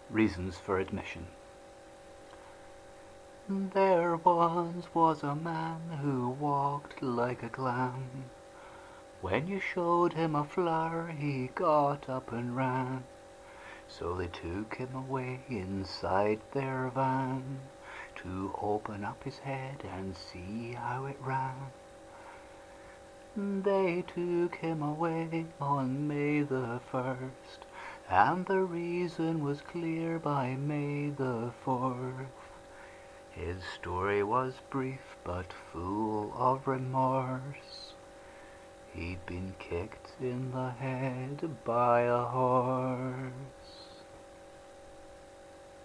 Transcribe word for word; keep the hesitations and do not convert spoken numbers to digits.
Reasons for admission. There once was a man who walked like a clown. When you showed him a flower, he got up and ran. So they took him away inside their van to open up his head and see how it ran. They took him away on May the first, and the reason was clear by May the fourth. His story was brief but full of remorse. He'd been kicked in the head by a horse.